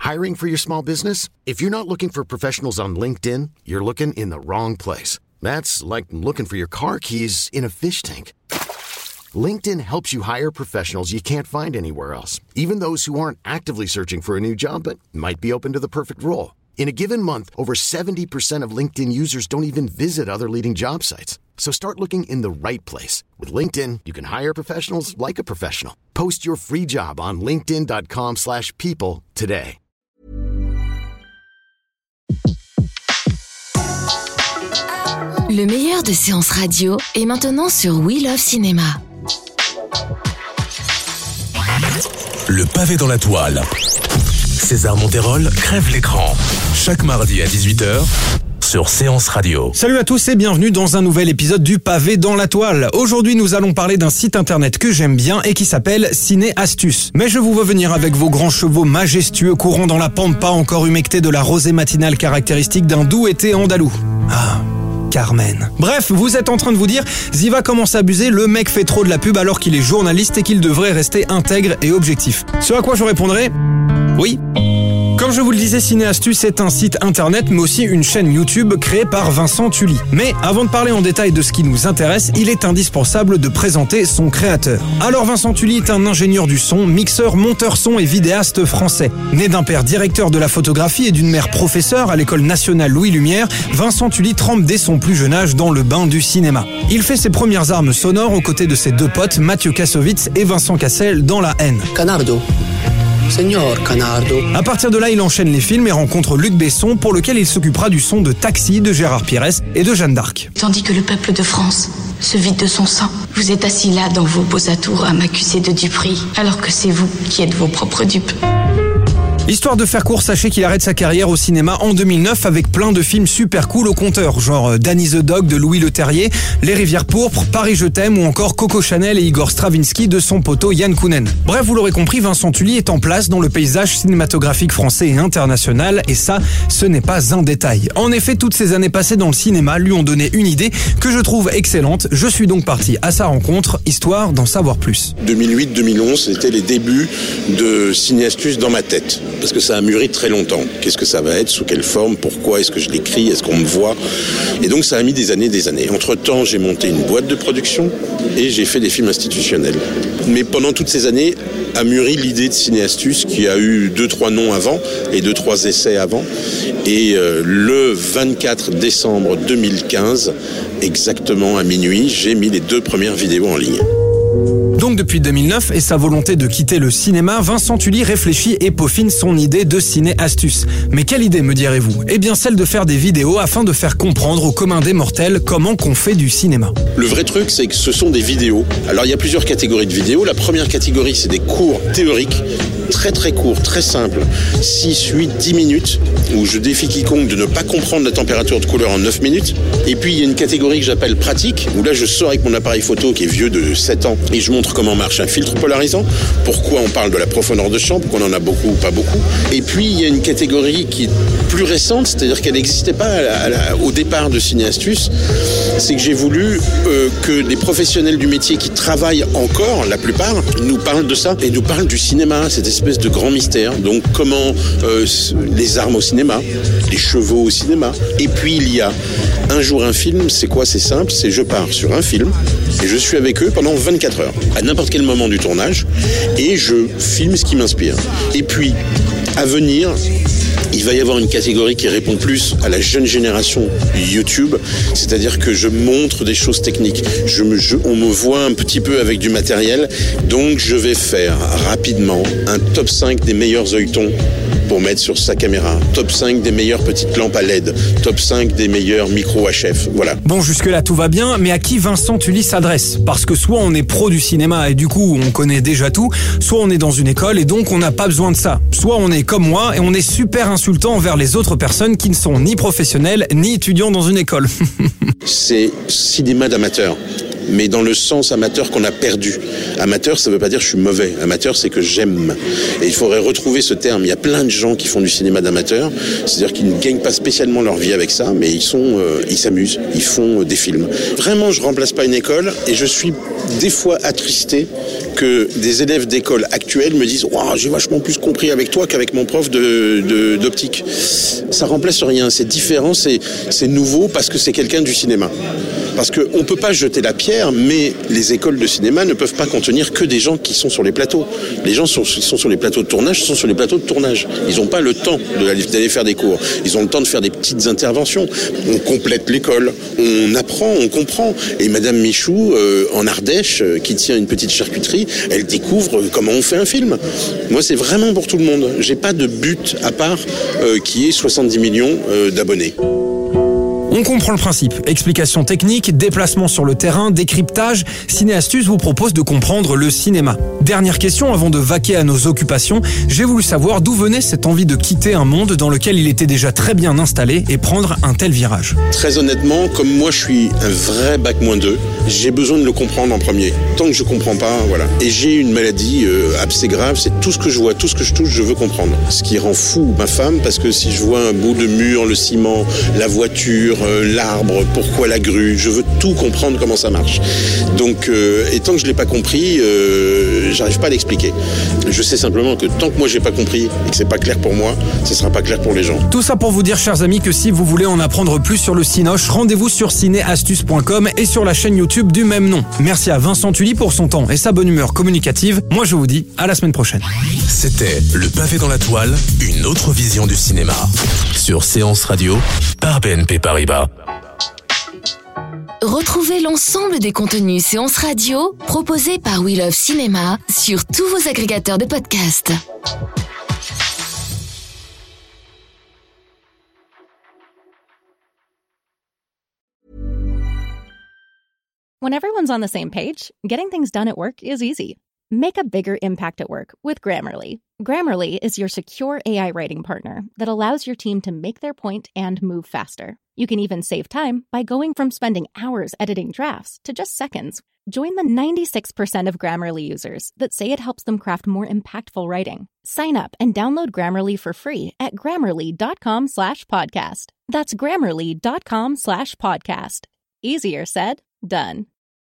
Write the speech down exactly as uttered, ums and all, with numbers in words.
Hiring for your small business? If you're not looking for professionals on LinkedIn, you're looking in the wrong place. That's like looking for your car keys in a fish tank. LinkedIn helps you hire professionals you can't find anywhere else, even those who aren't actively searching for a new job but might be open to the perfect role. In a given month, over seventy percent of LinkedIn users don't even visit other leading job sites. So start looking in the right place. With LinkedIn, you can hire professionals like a professional. Post your free job on linkedin dot com slash people today. Le meilleur de séances radio est maintenant sur We Love Cinéma. Le pavé dans la toile. César Monterol crève l'écran. Chaque mardi à dix-huit heures sur Séance Radio. Salut à tous et bienvenue dans un nouvel épisode du pavé dans la toile. Aujourd'hui, nous allons parler d'un site internet que j'aime bien et qui s'appelle Ciné Astuce. Mais je vous vois venir avec vos grands chevaux majestueux courant dans la pampa encore humectée de la rosée matinale caractéristique d'un doux été andalou. Ah... Carmen. Bref, vous êtes en train de vous dire, Ziva commence à abuser, le mec fait trop de la pub alors qu'il est journaliste et qu'il devrait rester intègre et objectif. Ce à quoi je répondrai, oui. Comme je vous le disais, Ciné Astuce est un site internet mais aussi une chaîne YouTube créée par Vincent Tully. Mais avant de parler en détail de ce qui nous intéresse, il est indispensable de présenter son créateur. Alors Vincent Tully est un ingénieur du son, mixeur, monteur son et vidéaste français. Né d'un père directeur de la photographie et d'une mère professeure à l'école nationale Louis Lumière, Vincent Tully trempe dès son plus jeune âge dans le bain du cinéma. Il fait ses premières armes sonores aux côtés de ses deux potes Mathieu Kassovitz et Vincent Cassel dans La Haine. Canardo. Signor Canardo. À partir de là, il enchaîne les films et rencontre Luc Besson pour lequel il s'occupera du son de Taxi de Gérard Pires et de Jeanne d'Arc. Tandis que le peuple de France se vide de son sang, vous êtes assis là dans vos beaux atours à m'accuser de duperie, alors que c'est vous qui êtes vos propres dupes. Histoire de faire court, sachez qu'il arrête sa carrière au cinéma en deux mille neuf avec plein de films super cool au compteur, genre Danny the Dog de Louis Leterrier, Les Rivières Pourpres, Paris je t'aime ou encore Coco Chanel et Igor Stravinsky de son poteau Yann Kounen. Bref, vous l'aurez compris, Vincent Tully est en place dans le paysage cinématographique français et international et ça, ce n'est pas un détail. En effet, toutes ces années passées dans le cinéma lui ont donné une idée que je trouve excellente. Je suis donc parti à sa rencontre, histoire d'en savoir plus. deux mille huit deux mille onze, c'était les débuts de Ciné Astuce dans ma tête. Parce que ça a mûri très longtemps. Qu'est-ce que ça va être? Sous quelle forme? Pourquoi? Est-ce que je l'écris? Est-ce qu'on me voit? Et donc ça a mis des années, des années. Entre-temps, j'ai monté une boîte de production et j'ai fait des films institutionnels. Mais pendant toutes ces années, a mûri l'idée de Ciné Astuce qui a eu deux, trois noms avant et deux, trois essais avant. Et euh, le vingt-quatre décembre deux mille quinze, exactement à minuit, j'ai mis les deux premières vidéos en ligne. Donc depuis deux mille neuf et sa volonté de quitter le cinéma, Vincent Tully réfléchit et peaufine son idée de Ciné Astuce. Mais quelle idée, me direz-vous? Eh bien celle de faire des vidéos afin de faire comprendre aux communs des mortels comment qu'on fait du cinéma. Le vrai truc, c'est que ce sont des vidéos. Alors il y a plusieurs catégories de vidéos. La première catégorie, c'est des cours théoriques, très très courts, très simples, six, huit, dix minutes, où je défie quiconque de ne pas comprendre la température de couleur en neuf minutes. Et puis il y a une catégorie que j'appelle pratique, où là je sors avec mon appareil photo qui est vieux de sept ans et je montre comment marche un filtre polarisant, pourquoi on parle de la profondeur de champ, pourquoi on en a beaucoup ou pas beaucoup. Et puis il y a une catégorie qui est plus récente, c'est-à-dire qu'elle n'existait pas à la, à la, au départ de Ciné Astuce, c'est que j'ai voulu euh, que les professionnels du métier qui travaillent encore, la plupart, nous parlent de ça et nous parlent du cinéma, cette espèce de grand mystère. Donc comment euh, les armes au cinéma, les chevaux au cinéma. Et puis il y a un jour un film, c'est quoi? C'est simple, c'est je pars sur un film et je suis avec eux pendant vingt-quatre heures, à n'importe quel moment du tournage, et je filme ce qui m'inspire. Et puis, à venir, il va y avoir une catégorie qui répond plus à la jeune génération YouTube, c'est-à-dire que je montre des choses techniques. Je me, je, on me voit un petit peu avec du matériel, donc je vais faire rapidement un top cinq des meilleurs œilletons pour mettre sur sa caméra, top cinq des meilleures petites lampes à L E D, top cinq des meilleurs micros H F, voilà. Bon, jusque-là tout va bien, mais à qui Vincent Tully s'adresse? Parce que soit on est pro du cinéma et du coup on connaît déjà tout, soit on est dans une école et donc on n'a pas besoin de ça. Soit on est comme moi et on est super insultant envers les autres personnes qui ne sont ni professionnels ni étudiants dans une école. C'est cinéma d'amateur, mais dans le sens amateur qu'on a perdu. Amateur, ça veut pas dire que je suis mauvais. Amateur, c'est que j'aime. Et il faudrait retrouver ce terme. Il y a plein de gens qui font du cinéma d'amateur, c'est-à-dire qu'ils ne gagnent pas spécialement leur vie avec ça, mais ils sont, euh, ils s'amusent, ils font euh, des films. Vraiment, je remplace pas une école et je suis des fois attristé que des élèves d'école actuelle me disent wow, « j'ai vachement plus compris avec toi qu'avec mon prof de, de, d'optique ». Ça remplace rien, c'est différent, c'est, c'est nouveau parce que c'est quelqu'un du cinéma. Parce qu'on ne peut pas jeter la pierre, mais les écoles de cinéma ne peuvent pas contenir que des gens qui sont sur les plateaux. Les gens sont, qui sont sur les plateaux de tournage sont sur les plateaux de tournage. Ils n'ont pas le temps d'aller faire des cours. Ils ont le temps de faire des petites interventions. On complète l'école, on apprend, on comprend. Et Madame Michou, euh, en Ardèche, euh, qui tient une petite charcuterie, elle découvre comment on fait un film. Moi, c'est vraiment pour tout le monde. J'ai pas de but à part euh, qui est soixante-dix millions euh, d'abonnés. On comprend le principe. Explications techniques, déplacement sur le terrain, décryptage. Ciné Astuce vous propose de comprendre le cinéma. Dernière question avant de vaquer à nos occupations. J'ai voulu savoir d'où venait cette envie de quitter un monde dans lequel il était déjà très bien installé et prendre un tel virage. Très honnêtement, comme moi je suis un vrai bac moins deux, j'ai besoin de le comprendre en premier. Tant que je comprends pas, voilà. Et j'ai une maladie euh, assez grave, c'est tout ce que je vois, tout ce que je touche, je veux comprendre. Ce qui rend fou ma femme, parce que si je vois un bout de mur, le ciment, la voiture, Euh, l'arbre, pourquoi la grue, je veux tout comprendre comment ça marche. Donc, euh, et tant que je l'ai pas compris, euh, j'arrive pas à l'expliquer. Je sais simplement que tant que moi j'ai pas compris et que c'est pas clair pour moi, ce sera pas clair pour les gens. Tout ça pour vous dire, chers amis, que si vous voulez en apprendre plus sur le cinoche, rendez-vous sur ciné astuce point com et sur la chaîne YouTube du même nom. Merci à Vincent Tully pour son temps et sa bonne humeur communicative. Moi, je vous dis à la semaine prochaine. C'était Le Pavé dans la Toile, une autre vision du cinéma. Sur Séance Radio, par B N P Paribas. Retrouvez l'ensemble des contenus Séance Radio proposés par We Love Cinéma sur tous vos agrégateurs de podcasts. When everyone's on the same page, getting things done at work is easy. Make a bigger impact at work with Grammarly. Grammarly is your secure A I writing partner that allows your team to make their point and move faster. You can even save time by going from spending hours editing drafts to just seconds. Join the ninety-six percent of Grammarly users that say it helps them craft more impactful writing. Sign up and download Grammarly for free at grammarly.com slash podcast. That's grammarly.com slash podcast. Easier said, done.